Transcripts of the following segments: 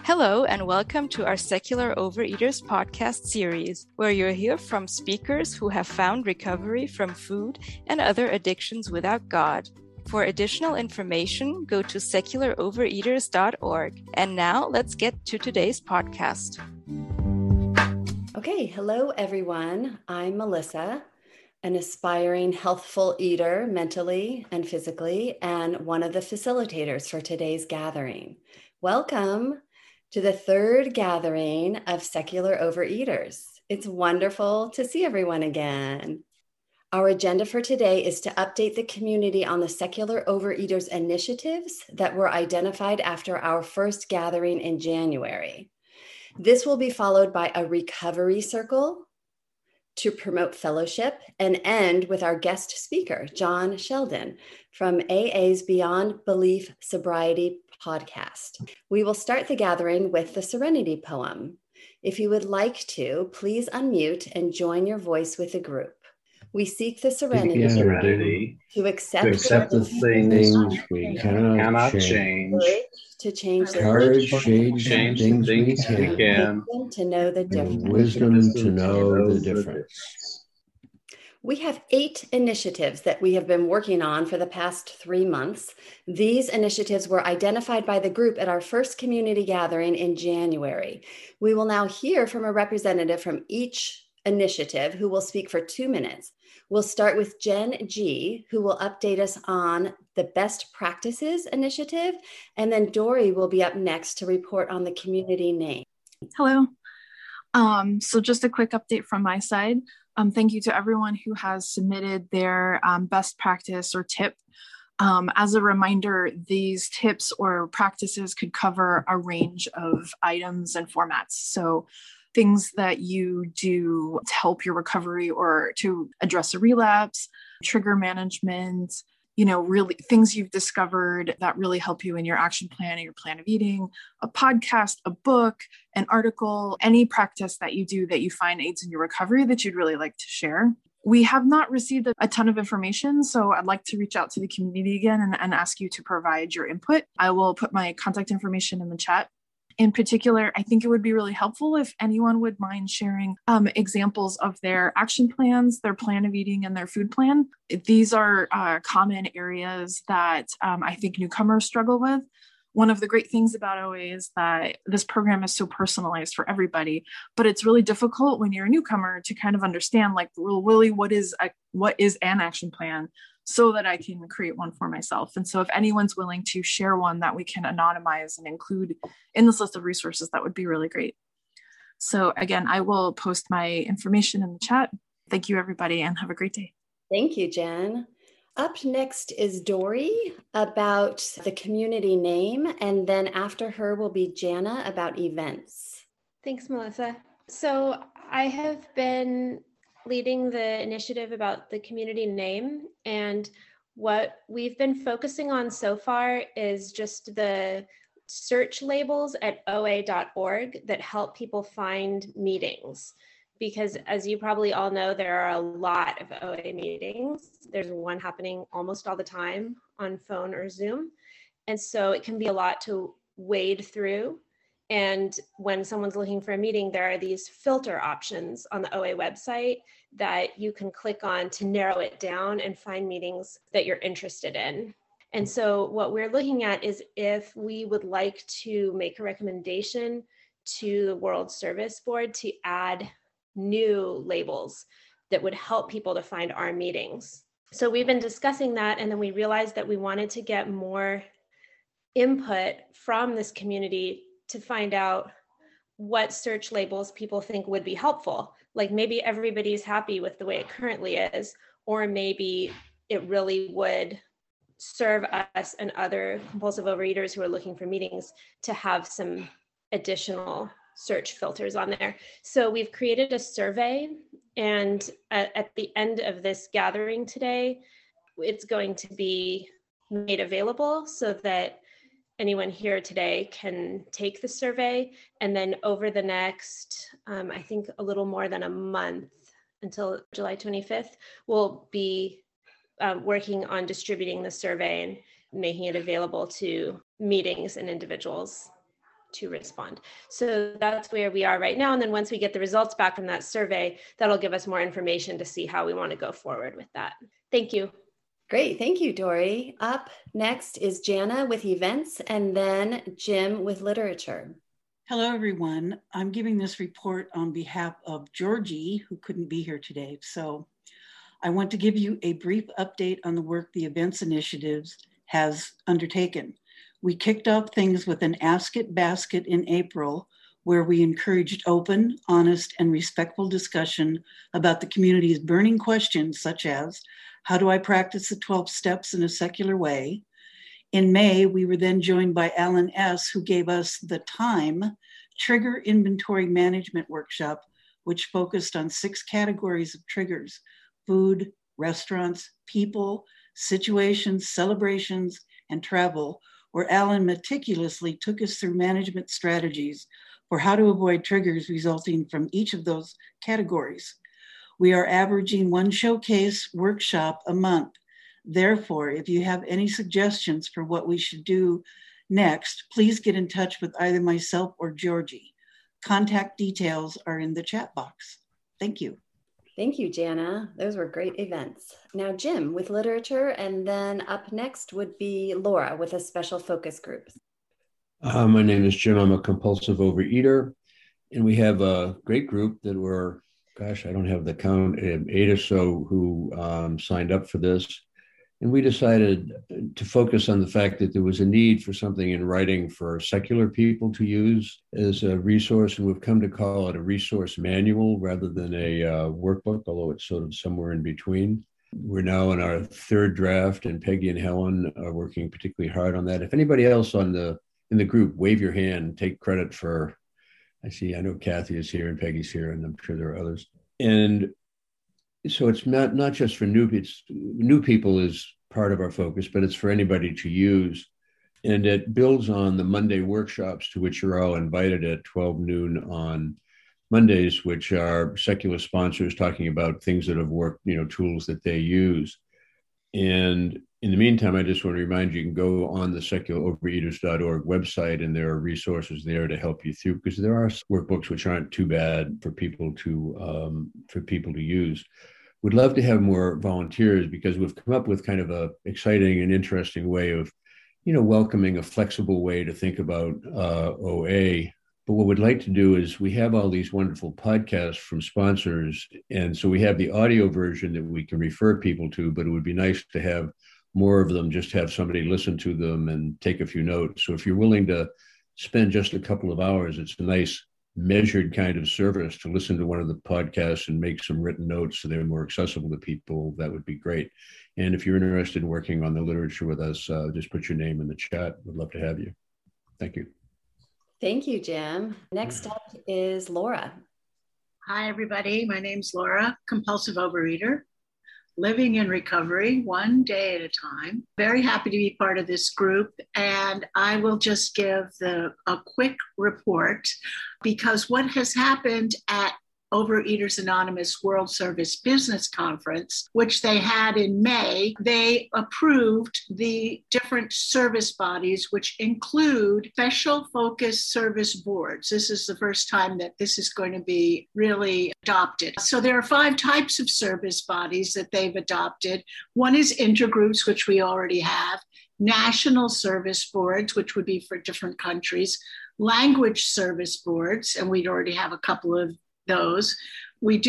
Hello, and welcome to our Secular Overeaters podcast series, where you'll hear from speakers who have found recovery from food and other addictions without God. For additional information, go to secularovereaters.org. And now let's get to today's podcast. Okay, hello everyone. I'm Melissa, an aspiring healthful eater mentally and physically, and one of the facilitators for today's gathering. Welcome to the third gathering of Secular Overeaters. It's wonderful to see everyone again. Our agenda for today is to update the community on the Secular Overeaters initiatives that were identified after our first gathering in January. This will be followed by a recovery circle to promote fellowship and end with our guest speaker, John Sheldon from AA's Beyond Belief Sobriety podcast. We will start the gathering with the Serenity Poem. If you would like to, please unmute and join your voice with the group. We seek the serenity to accept the things we cannot change, to change the courage to change the things we can, wisdom to know the difference. wisdom to know the difference. We have 8 initiatives that we have been working on for the past 3 months. These initiatives were identified by the group at our first community gathering in January. We will now hear from a representative from each initiative who will speak for 2 minutes. We'll start with Jen G, who will update us on the Best Practices initiative, and then Dory will be up next to report on the community name. Hello. So just a quick update from my side. Thank you to everyone who has submitted their best practice or tip. As a reminder, these tips or practices could cover a range of items and formats. So things that you do to help your recovery or to address a relapse, trigger management, really things you've discovered that really help you in your action plan and your plan of eating, a podcast, a book, an article, any practice that you do that you find aids in your recovery that you'd really like to share. We have not received a ton of information, so I'd like to reach out to the community again and ask you to provide your input. I will put my contact information in the chat. In particular, I think it would be really helpful if anyone would mind sharing examples of their action plans, their plan of eating, and their food plan. These are common areas that I think newcomers struggle with. One of the great things about OA is that this program is so personalized for everybody, but it's really difficult when you're a newcomer to kind of understand, really, what is an action plan, so that I can create one for myself. And so if anyone's willing to share one that we can anonymize and include in this list of resources, that would be really great. So again, I will post my information in the chat. Thank you, everybody, and have a great day. Thank you, Jen. Up next is Dory about the community name, and then after her will be Jana about events. Thanks, Melissa. So I have been leading the initiative about the community name, and what we've been focusing on so far is just the search labels at oa.org that help people find meetings, because as you probably all know, there are a lot of OA meetings. There's one happening almost all the time on phone or Zoom, and so it can be a lot to wade through. And when someone's looking for a meeting, there are these filter options on the OA website that you can click on to narrow it down and find meetings that you're interested in. And so what we're looking at is if we would like to make a recommendation to the World Service Board to add new labels that would help people to find our meetings. So we've been discussing that, and then we realized that we wanted to get more input from this community to find out what search labels people think would be helpful. Like maybe everybody's happy with the way it currently is, or maybe it really would serve us and other compulsive overeaters who are looking for meetings to have some additional search filters on there. So we've created a survey, and at the end of this gathering today, it's going to be made available so that anyone here today can take the survey, and then over the next, I think a little more than a month until July 25th, we'll be working on distributing the survey and making it available to meetings and individuals to respond. So that's where we are right now. And then once we get the results back from that survey, that'll give us more information to see how we want to go forward with that. Thank you. Great. Thank you, Dory. Up next is Jana with events and then Jim with literature. Hello, everyone. I'm giving this report on behalf of Georgie, who couldn't be here today. So I want to give you a brief update on the work the Events Initiatives has undertaken. We kicked off things with an Ask It basket in April, where we encouraged open, honest, and respectful discussion about the community's burning questions, such as, how do I practice the 12 steps in a secular way? In May, we were then joined by Alan S., who gave us the Time Trigger Inventory Management Workshop, which focused on 6 categories of triggers: food, restaurants, people, situations, celebrations, and travel, where Alan meticulously took us through management strategies for how to avoid triggers resulting from each of those categories. We are averaging 1 showcase workshop a month. Therefore, if you have any suggestions for what we should do next, please get in touch with either myself or Georgie. Contact details are in the chat box. Thank you. Thank you, Jana. Those were great events. Now, Jim with literature, and then up next would be Laura with a special focus group. My name is Jim. I'm a compulsive overeater, and we have a great group that were, gosh, I don't have the count, 8 or so who signed up for this. And we decided to focus on the fact that there was a need for something in writing for secular people to use as a resource. And we've come to call it a resource manual rather than a workbook, although it's sort of somewhere in between. We're now in our 3rd draft, and Peggy and Helen are working particularly hard on that. If anybody else in the group, wave your hand, take credit for, I know Kathy is here and Peggy's here, and I'm sure there are others. And so it's not just for new people is part of our focus, but it's for anybody to use. And it builds on the Monday workshops to which you're all invited at 12 noon on Mondays, which are secular sponsors talking about things that have worked, tools that they use. And in the meantime, I just want to remind you, you can go on the secularovereaters.org website, and there are resources there to help you through, because there are workbooks which aren't too bad for people to use. We'd love to have more volunteers, because we've come up with kind of a exciting and interesting way of, welcoming a flexible way to think about OA. But what we'd like to do is, we have all these wonderful podcasts from sponsors, and so we have the audio version that we can refer people to, but it would be nice to have more of them, just have somebody listen to them and take a few notes. So if you're willing to spend just a couple of hours, it's a nice measured kind of service to listen to one of the podcasts and make some written notes so they're more accessible to people. That would be great. And if you're interested in working on the literature with us, just put your name in the chat. We'd love to have you. Thank you. Thank you, Jim. Next up is Laura. Hi, everybody. My name's Laura, compulsive overeater, living in recovery 1 day at a time. Very happy to be part of this group. And I will just give a quick report, because what has happened at Overeaters Anonymous World Service Business Conference, which they had in May, they approved the different service bodies, which include special focus service boards. This is the first time that this is going to be really adopted. So there are 5 types of service bodies that they've adopted. One is intergroups, which we already have, national service boards, which would be for different countries, language service boards, and we'd already have a couple of those. We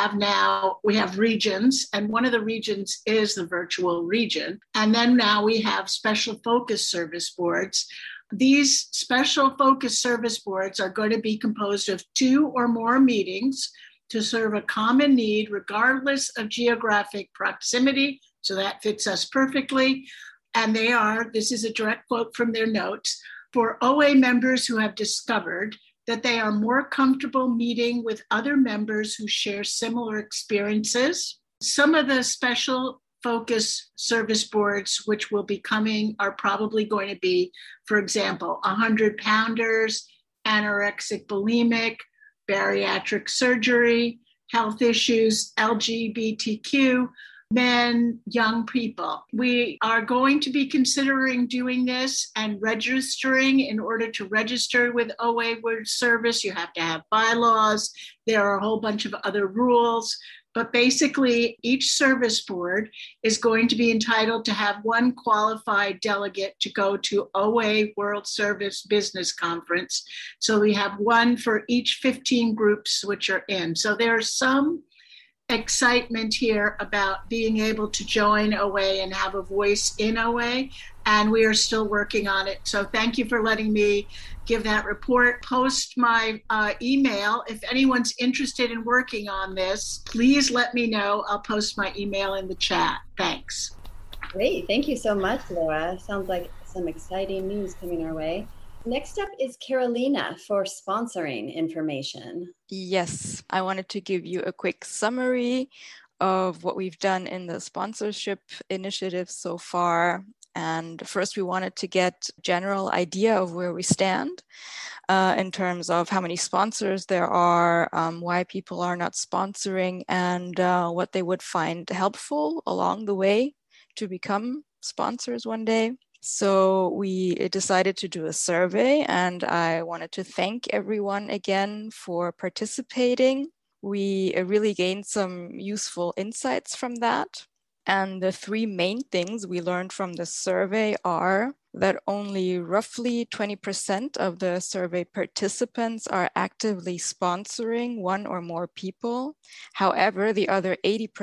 have regions, and one of the regions is the virtual region. And then now we have special focus service boards. These special focus service boards are going to be composed of 2 or more meetings to serve a common need, regardless of geographic proximity. So that fits us perfectly. And this is a direct quote from their notes, for OA members who have discovered that they are more comfortable meeting with other members who share similar experiences. Some of the special focus service boards which will be coming are probably going to be, for example, 100-pounders, anorexic bulimic, bariatric surgery, health issues, LGBTQ, men, young people. We are going to be considering doing this and registering. In order to register with OA World Service, you have to have bylaws. There are a whole bunch of other rules. But basically, each service board is going to be entitled to have one qualified delegate to go to OA World Service Business Conference. So we have one for each 15 groups which are in. So there's some excitement here about being able to join OA and have a voice in OA, and we are still working on it. So thank you for letting me give that report. Post my email. If anyone's interested in working on this, please let me know. I'll post my email in the chat. Thanks. Great. Thank you so much, Laura. Sounds like some exciting news coming our way. Next up is Carolina for sponsoring information. Yes, I wanted to give you a quick summary of what we've done in the sponsorship initiative so far. And first, we wanted to get a general idea of where we stand in terms of how many sponsors there are, why people are not sponsoring, and what they would find helpful along the way to become sponsors one day. So we decided to do a survey, and I wanted to thank everyone again for participating. We really gained some useful insights from that. And the three main things we learned from the survey are that only roughly 20% of the survey participants are actively sponsoring one or more people. However, the other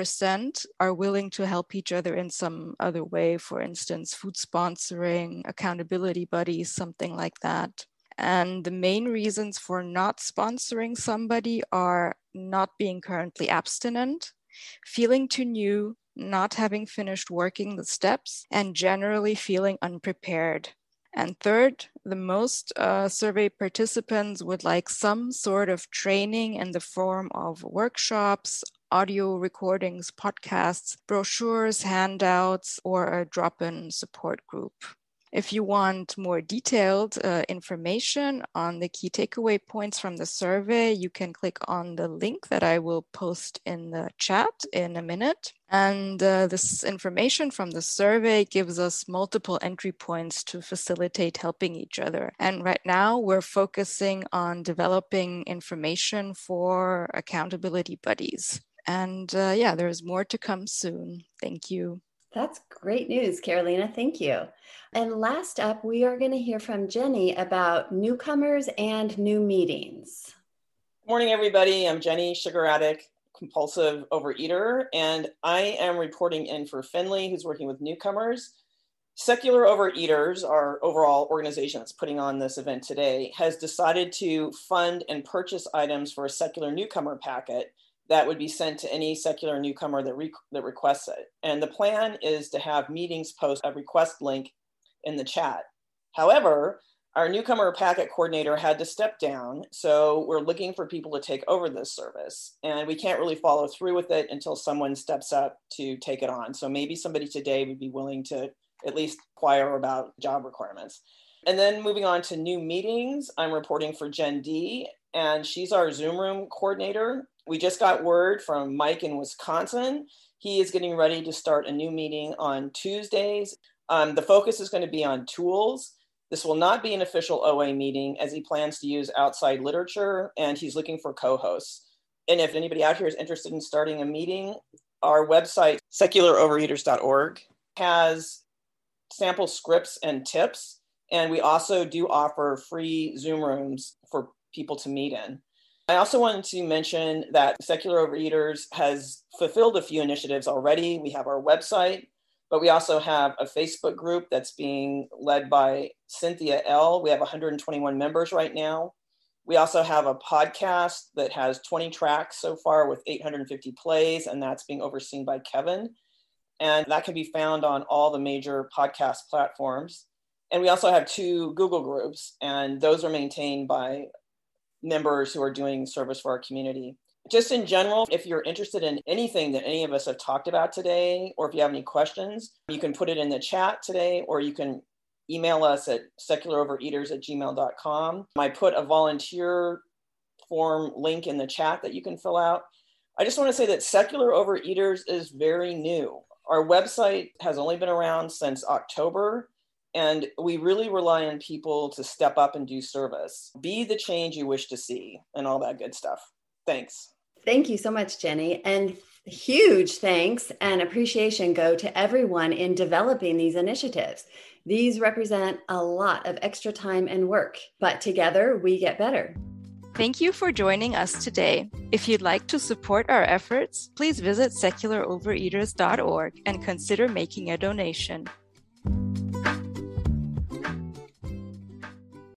80% are willing to help each other in some other way, for instance, food sponsoring, accountability buddies, something like that. And the main reasons for not sponsoring somebody are not being currently abstinent, feeling too new, not having finished working the steps, and generally feeling unprepared. And third, the most survey participants would like some sort of training in the form of workshops, audio recordings, podcasts, brochures, handouts, or a drop-in support group. If you want more detailed information on the key takeaway points from the survey, you can click on the link that I will post in the chat in a minute. And this information from the survey gives us multiple entry points to facilitate helping each other. And right now we're focusing on developing information for accountability buddies. And yeah, there's more to come soon. Thank you. That's great news, Carolina. Thank you. And last up, we are going to hear from Jenny about newcomers and new meetings. Good morning, everybody. I'm Jenny, sugar addict, compulsive overeater, and I am reporting in for Finley, who's working with newcomers. Secular Overeaters, our overall organization that's putting on this event today, has decided to fund and purchase items for a secular newcomer packet that would be sent to any secular newcomer that requests it. And the plan is to have meetings post a request link in the chat. However, our newcomer packet coordinator had to step down, so we're looking for people to take over this service. And we can't really follow through with it until someone steps up to take it on. So maybe somebody today would be willing to at least inquire about job requirements. And then moving on to new meetings, I'm reporting for Jen D, and she's our Zoom room coordinator. We just got word from Mike in Wisconsin. He is getting ready to start a new meeting on Tuesdays. The focus is going to be on tools. This will not be an official OA meeting, as he plans to use outside literature, and he's looking for co-hosts. And if anybody out here is interested in starting a meeting, our website, secularovereaters.org, has sample scripts and tips. And we also do offer free Zoom rooms for people to meet in. I also wanted to mention that Secular Overeaters has fulfilled a few initiatives already. We have our website, but we also have a Facebook group that's being led by Cynthia L. We have 121 members right now. We also have a podcast that has 20 tracks so far with 850 plays, and that's being overseen by Kevin. And that can be found on all the major podcast platforms. And we also have 2 Google groups, and those are maintained by members who are doing service for our community. Just in general, if you're interested in anything that any of us have talked about today, or if you have any questions, you can put it in the chat today, or you can email us at secularovereaters@gmail.com. I put a volunteer form link in the chat that you can fill out. I just want to say that Secular Overeaters is very new. Our website has only been around since October, and we really rely on people to step up and do service. Be the change you wish to see, and all that good stuff. Thanks. Thank you so much, Jenny. And huge thanks and appreciation go to everyone in developing these initiatives. These represent a lot of extra time and work, but together we get better. Thank you for joining us today. If you'd like to support our efforts, please visit secularovereaters.org and consider making a donation.